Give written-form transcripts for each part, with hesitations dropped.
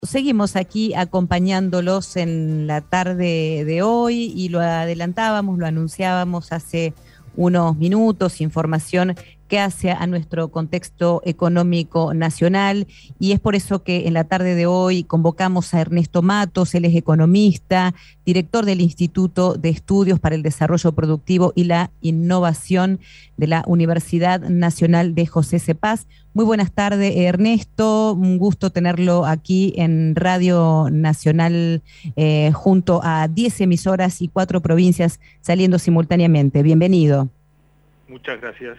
Seguimos aquí acompañándolos en la tarde de hoy y lo adelantábamos, lo anunciábamos hace unos minutos, información que hace a nuestro contexto económico nacional, y es por eso que en la tarde de hoy convocamos a Ernesto Matos. Él es economista, director del Instituto de Estudios para el Desarrollo Productivo y la Innovación de la Universidad Nacional de José C. Paz. Muy buenas tardes, Ernesto. Un gusto tenerlo aquí en Radio Nacional, junto a 10 emisoras y 4 provincias saliendo simultáneamente. Bienvenido. Muchas gracias.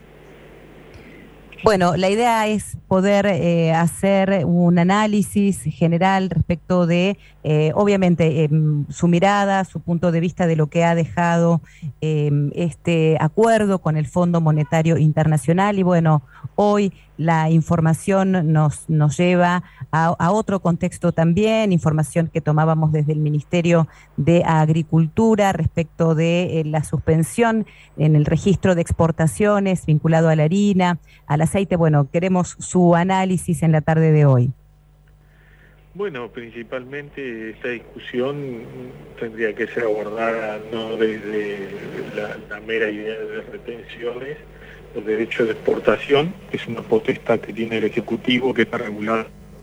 Bueno, la idea es poder hacer un análisis general respecto de, obviamente, su mirada, su punto de vista de lo que ha dejado este acuerdo con el Fondo Monetario Internacional. Y bueno, hoy la información nos lleva a otro contexto también, información que tomábamos desde el Ministerio de Agricultura respecto de la suspensión en el registro de exportaciones vinculado a la harina, al aceite. Bueno, queremos su análisis en la tarde de hoy. Bueno, principalmente esta discusión tendría que ser abordada no desde la mera idea de retenciones. El derecho de exportación es una potestad que tiene el Ejecutivo, que está regulada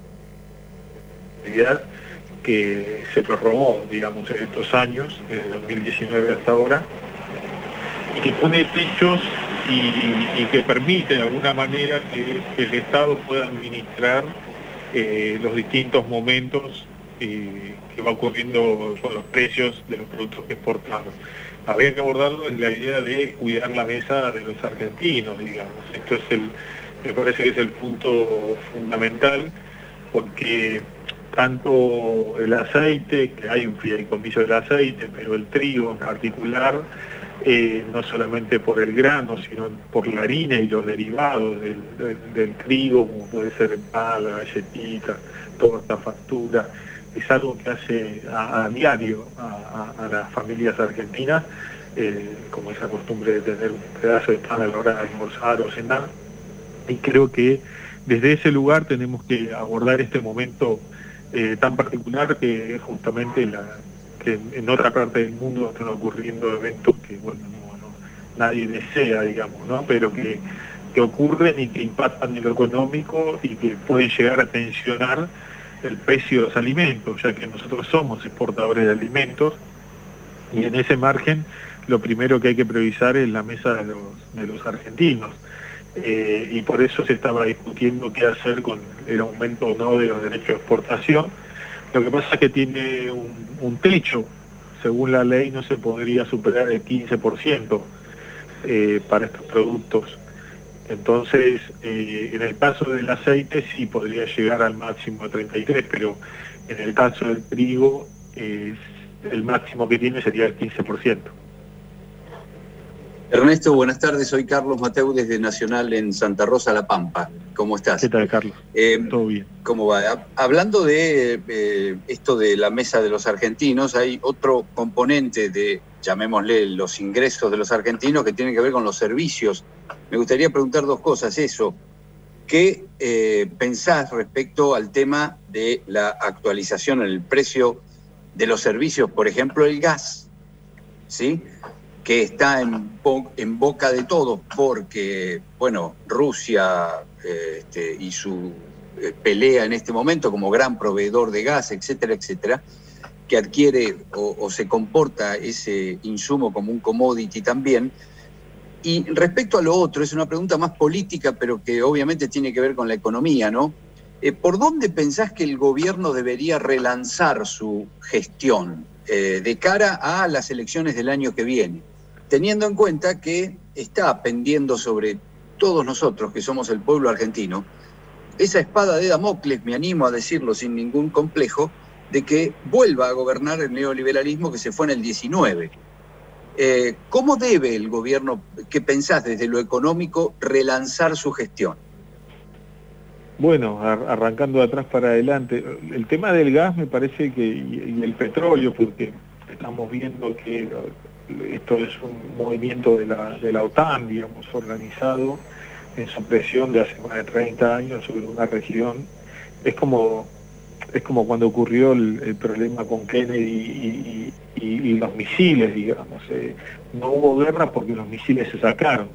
que se prorrogó, digamos, en estos años, desde 2019 hasta ahora, y que pone techos y que permite de alguna manera que el Estado pueda administrar los distintos momentos que va ocurriendo con los precios de los productos que exportamos. Habría que abordarlo en la idea de cuidar la mesa de los argentinos, digamos. Esto es me parece que es el punto fundamental, porque tanto el aceite, que hay un fideicomiso del aceite, pero el trigo en particular, no solamente por el grano, sino por la harina y los derivados del trigo, como puede ser el pan, la galletita, torta, factura, es algo que hace a diario a las familias argentinas, como esa costumbre de tener un pedazo de pan a la hora de almorzar o cenar. Y creo que desde ese lugar tenemos que abordar este momento tan particular, que es justamente que en otra parte del mundo están ocurriendo eventos que, bueno, nadie desea, digamos, ¿no? Pero que ocurren y que impactan en lo económico y que pueden llegar a tensionar el precio de los alimentos, ya que nosotros somos exportadores de alimentos, y en ese margen lo primero que hay que priorizar es la mesa de los argentinos. Y por eso se estaba discutiendo qué hacer con el aumento o no de los derechos de exportación. Lo que pasa es que tiene un techo. Según la ley no se podría superar el 15% para estos productos. Entonces, en el caso del aceite sí podría llegar al máximo de 33%, pero en el caso del trigo el máximo que tiene sería el 15%. Ernesto, buenas tardes. Soy Carlos Mateu desde Nacional en Santa Rosa, La Pampa. ¿Cómo estás? ¿Qué tal, Carlos? Todo bien. ¿Cómo va? Hablando de esto de la mesa de los argentinos, hay otro componente de, llamémosle, los ingresos de los argentinos que tiene que ver con los servicios. Me gustaría preguntar dos cosas. ¿Qué pensás respecto al tema de la actualización en el precio de los servicios? Por ejemplo, el gas, ¿sí?, que está en boca de todos porque, bueno, Rusia y su pelea en este momento como gran proveedor de gas, etcétera, etcétera, que adquiere o se comporta ese insumo como un commodity también. Y respecto a lo otro, es una pregunta más política, pero que obviamente tiene que ver con la economía, ¿no? ¿Por dónde pensás que el gobierno debería relanzar su gestión de cara a las elecciones del año que viene? Teniendo en cuenta que está pendiendo sobre todos nosotros, que somos el pueblo argentino, esa espada de Damocles, me animo a decirlo sin ningún complejo, de que vuelva a gobernar el neoliberalismo que se fue en el 19. ¿Cómo debe el gobierno, qué pensás desde lo económico, relanzar su gestión? Bueno, arrancando de atrás para adelante, el tema del gas me parece que, y el petróleo, porque estamos viendo que esto es un movimiento de la OTAN, digamos, organizado en su presión de hace más de 30 años sobre una región. Es como es como cuando ocurrió el problema con Kennedy y los misiles, digamos. No hubo guerra porque los misiles se sacaron.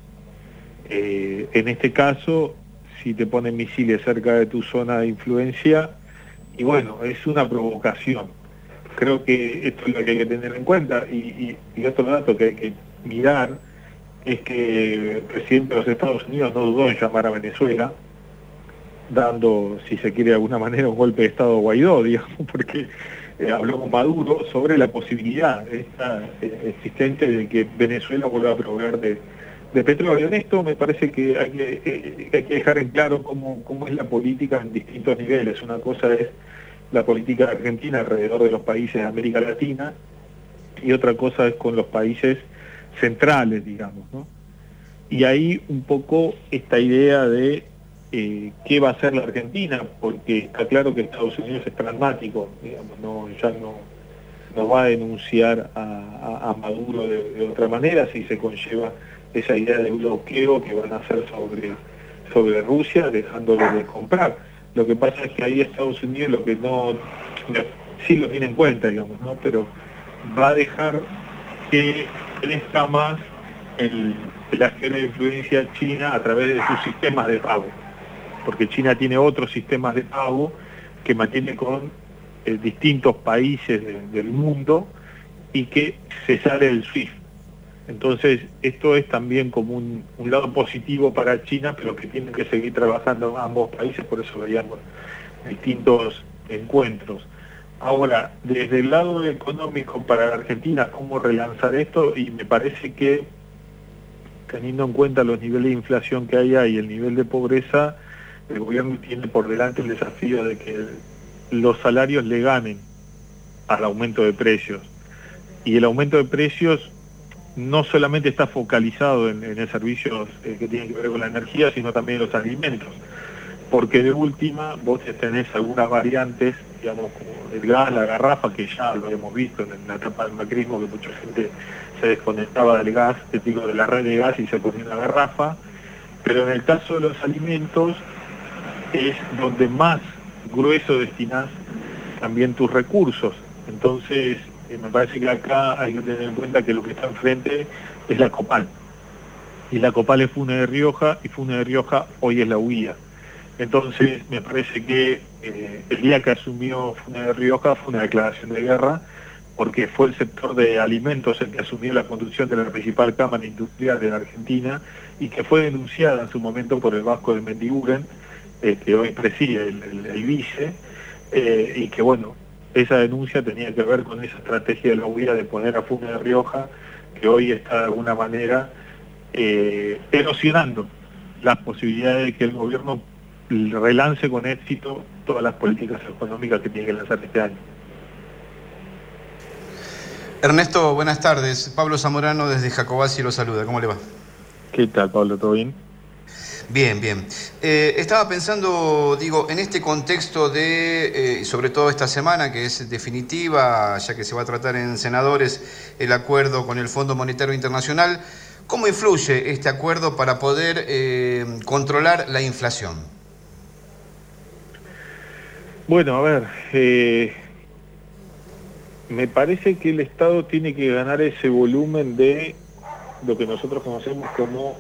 En este caso, si te ponen misiles cerca de tu zona de influencia, y bueno, es una provocación. Creo que esto es lo que hay que tener en cuenta, y otro dato que hay que mirar es que el presidente de los Estados Unidos no dudó en llamar a Venezuela, dando, si se quiere de alguna manera, un golpe de Estado a Guaidó, digamos, porque habló con Maduro sobre la posibilidad existente de que Venezuela vuelva a proveer de petróleo. En esto me parece que hay que dejar en claro cómo es la política en distintos niveles. Una cosa es la política argentina alrededor de los países de América Latina, y otra cosa es con los países centrales, digamos, ¿no? Y ahí un poco esta idea de qué va a hacer la Argentina, porque está claro que Estados Unidos es pragmático, digamos, ya no va a denunciar a Maduro de otra manera si se conlleva esa idea de bloqueo que van a hacer sobre Rusia, dejándolo de comprar. Lo que pasa es que ahí Estados Unidos lo que sí lo tiene en cuenta, digamos, ¿no? Pero va a dejar que crezca más la esfera de influencia china a través de sus sistemas de pago, porque China tiene otros sistemas de pago que mantiene con distintos países del mundo y que se sale del SWIFT. Entonces, esto es también como un lado positivo para China, pero que tienen que seguir trabajando ambos países, por eso veíamos distintos encuentros. Ahora, desde el lado económico para la Argentina, ¿cómo relanzar esto? Y me parece que, teniendo en cuenta los niveles de inflación que hay y el nivel de pobreza, el gobierno tiene por delante el desafío de que los salarios le ganen al aumento de precios. Y el aumento de precios no solamente está focalizado en servicios que tienen que ver con la energía, sino también en los alimentos. Porque de última, vos tenés algunas variantes, digamos, como el gas, la garrafa, que ya lo hemos visto en la etapa del macrismo, que mucha gente se desconectaba del gas, de la red de gas, y se ponía una garrafa. Pero en el caso de los alimentos, es donde más grueso destinás también tus recursos. Entonces, me parece que acá hay que tener en cuenta que lo que está enfrente es la Copal. Y la Copal es Funes de Rioja, y Funes de Rioja hoy es la huida. Entonces, me parece que el día que asumió Funes de Rioja fue una declaración de guerra, porque fue el sector de alimentos el que asumió la conducción de la principal cámara industrial de la Argentina, y que fue denunciada en su momento por el Vasco de Mendiguren, que hoy preside el vice, y que bueno, esa denuncia tenía que ver con esa estrategia de la huida de poner a Funes de Rioja, que hoy está de alguna manera erosionando las posibilidades de que el gobierno relance con éxito todas las políticas económicas que tiene que lanzar este año. Ernesto, buenas tardes. Pablo Zamorano desde Jacobacci lo saluda. ¿Cómo le va? ¿Qué tal, Pablo? ¿Todo bien? Bien, bien. Estaba pensando, en este contexto de, sobre todo esta semana, que es definitiva, ya que se va a tratar en senadores el acuerdo con el Fondo Monetario Internacional, ¿cómo influye este acuerdo para poder controlar la inflación? Bueno, a ver, me parece que el Estado tiene que ganar ese volumen de lo que nosotros conocemos como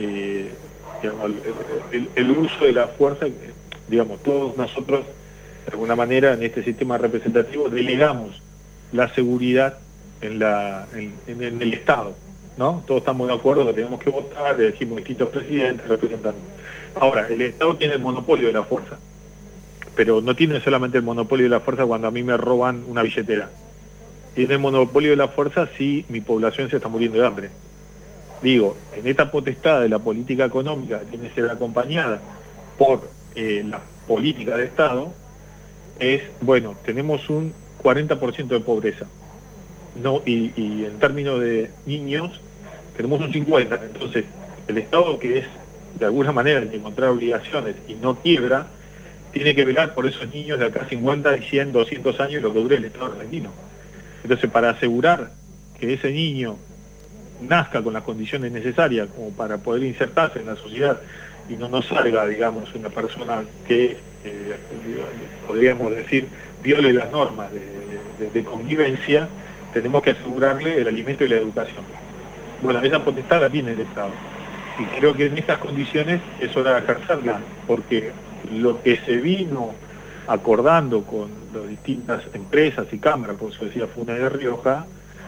el uso de la fuerza. Digamos, todos nosotros, de alguna manera, en este sistema representativo, delegamos la seguridad en el Estado, ¿no? Todos estamos de acuerdo que tenemos que votar, elegimos distintos presidentes, representantes. Ahora, el Estado tiene el monopolio de la fuerza, pero no tiene solamente el monopolio de la fuerza cuando a mí me roban una billetera. Tiene el monopolio de la fuerza si mi población se está muriendo de hambre. Digo, en esta potestad de la política económica que tiene que ser acompañada por la política de Estado, es, bueno, tenemos un 40% de pobreza, ¿no? Y en términos de niños, tenemos un 50%. Entonces, el Estado, que es, de alguna manera, el de encontrar obligaciones y no quiebra, tiene que velar por esos niños de acá 50 y 100, 200 años, lo que dure el Estado argentino. Entonces, para asegurar que ese niño nazca con las condiciones necesarias como para poder insertarse en la sociedad y no nos salga, digamos, una persona que, podríamos decir, viole las normas de convivencia, tenemos que asegurarle el alimento y la educación. Bueno, esa potestad la tiene el Estado. Y creo que en estas condiciones es hora de ejercerla, porque lo que se vino acordando con las distintas empresas y cámaras, por eso decía Funes de Rioja,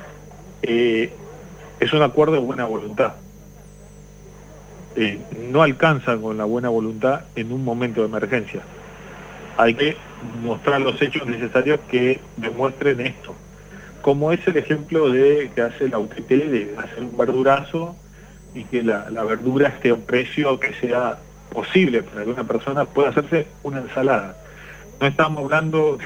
es un acuerdo de buena voluntad. No alcanza con la buena voluntad en un momento de emergencia. Hay que mostrar los hechos necesarios que demuestren esto. Como es el ejemplo que hace la UTT de hacer un verdurazo y que la verdura esté a un precio que sea posible para que una persona pueda hacerse una ensalada. No estamos hablando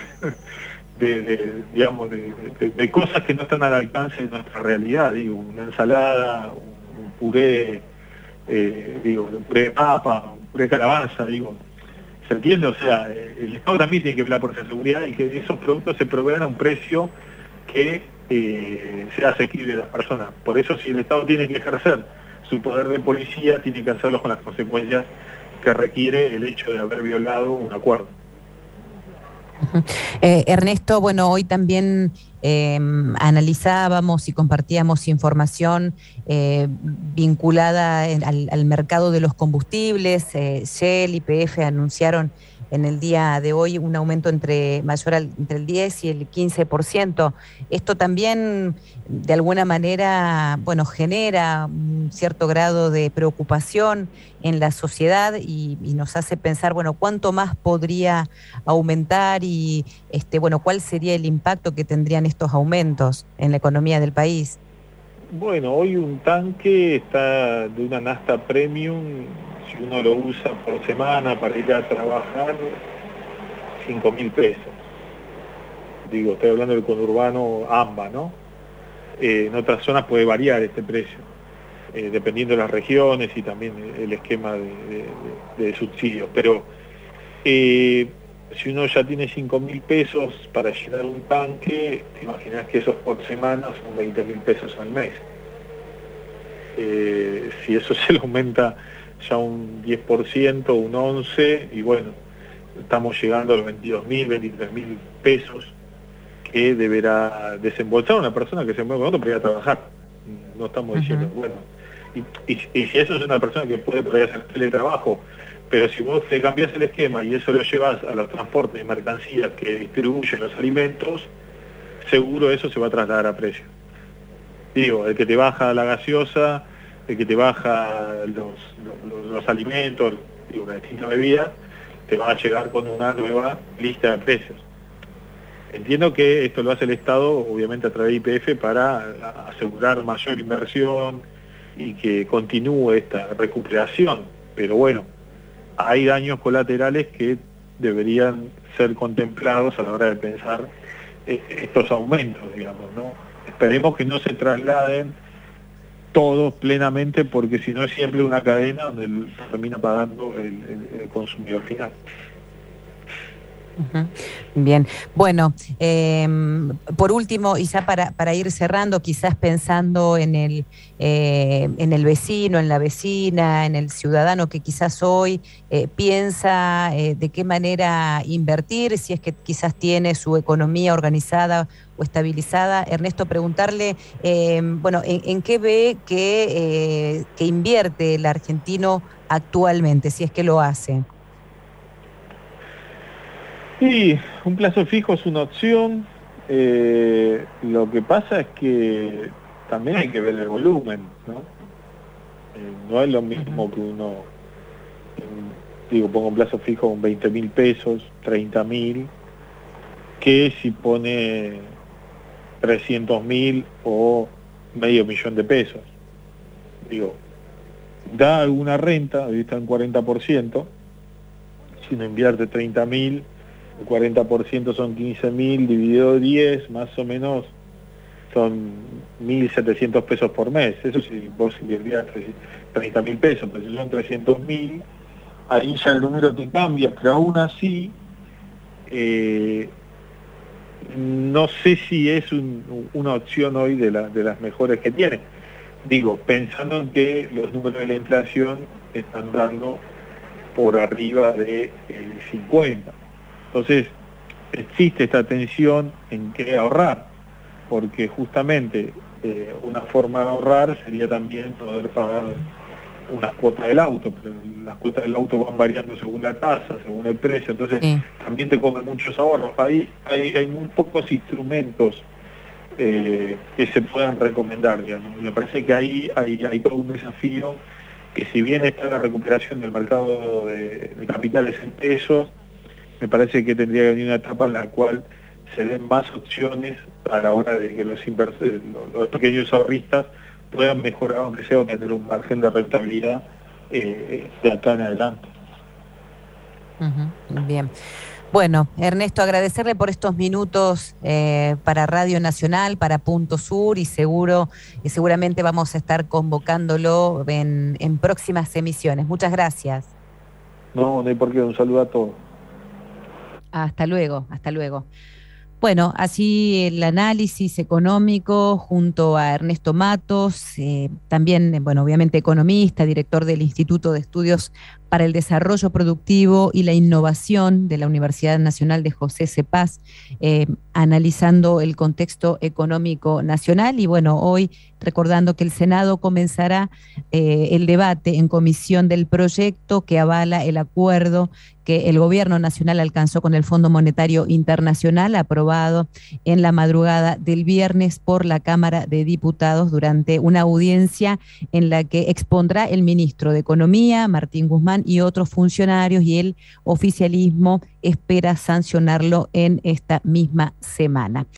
de cosas que no están al alcance de nuestra realidad, digo, una ensalada, un puré, un puré de papa, un puré de calabaza, digo. ¿Se entiende? O sea, el Estado también tiene que velar por esa seguridad y que esos productos se provean a un precio que sea asequible a las personas. Por eso, si el Estado tiene que ejercer su poder de policía, tiene que hacerlo con las consecuencias que requiere el hecho de haber violado un acuerdo. Ernesto, bueno, hoy también analizábamos y compartíamos información vinculada al mercado de los combustibles. Shell y YPF anunciaron en el día de hoy un aumento entre el 10 y el 15%. Esto también, de alguna manera, bueno, genera un cierto grado de preocupación en la sociedad y nos hace pensar, bueno, cuánto más podría aumentar y, bueno, cuál sería el impacto que tendrían estos aumentos en la economía del país. Bueno, hoy un tanque está de una nafta premium, si uno lo usa por semana para ir a trabajar, 5.000 pesos. Digo, estoy hablando del conurbano AMBA, ¿no? En otras zonas puede variar este precio, dependiendo de las regiones y también el esquema de subsidios. Pero si uno ya tiene 5.000 pesos para llenar un tanque, te imaginas que esos por semana son 20.000 pesos al mes. Si eso se le aumenta ya un 10%, un 11%, y bueno, estamos llegando a los 22.000, 23.000 pesos que deberá desembolsar una persona que se mueve con otro para ir a trabajar. No estamos diciendo, bueno, y si eso es una persona que puede por ahí hacer teletrabajo, pero si vos te cambiás el esquema y eso lo llevas a los transportes de mercancías que distribuyen los alimentos, seguro eso se va a trasladar a precio. Digo, el que te baja la gaseosa, el que te baja los alimentos, digo, una distinta bebida, te va a llegar con una nueva lista de precios. Entiendo que esto lo hace el Estado, obviamente a través de YPF, para asegurar mayor inversión y que continúe esta recuperación, pero bueno, hay daños colaterales que deberían ser contemplados a la hora de pensar estos aumentos, digamos, ¿no? Esperemos que no se trasladen todos plenamente, porque si no es siempre una cadena donde termina pagando el consumidor final. Bien, bueno, por último, y ya para ir cerrando, quizás pensando en el vecino, en la vecina, en el ciudadano que quizás hoy piensa de qué manera invertir, si es que quizás tiene su economía organizada o estabilizada. Ernesto, preguntarle, bueno, ¿en qué ve que invierte el argentino actualmente, si es que lo hace? Sí, un plazo fijo es una opción. Lo que pasa es que también hay que ver el volumen, ¿no? No es lo mismo que uno, pongo un plazo fijo con 20.000 pesos, 30.000, que si pone 300.000 o $500.000 de pesos. Digo, da alguna renta, hoy está en 40%, si uno invierte 30.000, el 40% son 15.000, dividido 10, más o menos son 1.700 pesos por mes. Eso si vos invertías 30.000 pesos, pero si son 300.000, ahí ya el número te cambia, pero aún así, no sé si es una opción hoy de las mejores que tiene. Digo, pensando en que los números de la inflación están dando por arriba de 50. Entonces, existe esta tensión en qué ahorrar, porque justamente una forma de ahorrar sería también poder pagar unas cuotas del auto, pero las cuotas del auto van variando según la tasa, según el precio, entonces también te comen muchos ahorros. Hay muy pocos instrumentos que se puedan recomendar, digamos. Me parece que ahí hay todo un desafío, que si bien está la recuperación del mercado de capitales en pesos, me parece que tendría que venir una etapa en la cual se den más opciones a la hora de que los pequeños ahorristas puedan mejorar, aunque sea, tener un margen de rentabilidad de acá en adelante. Bien. Bueno, Ernesto, agradecerle por estos minutos para Radio Nacional, para Punto Sur, y seguramente vamos a estar convocándolo en próximas emisiones. Muchas gracias. No hay por qué. Un saludo a todos. Hasta luego, hasta luego. Bueno, así el análisis económico junto a Ernesto Matos, también, bueno, obviamente economista, director del Instituto de Estudios para el Desarrollo Productivo y la Innovación de la Universidad Nacional de José Cepaz, analizando el contexto económico nacional. Y bueno, hoy recordando que el Senado comenzará el debate en comisión del proyecto que avala el acuerdo que el Gobierno Nacional alcanzó con el Fondo Monetario Internacional, aprobado en la madrugada del viernes por la Cámara de Diputados durante una audiencia en la que expondrá el ministro de Economía, Martín Guzmán, y otros funcionarios, y el oficialismo espera sancionarlo en esta misma semana.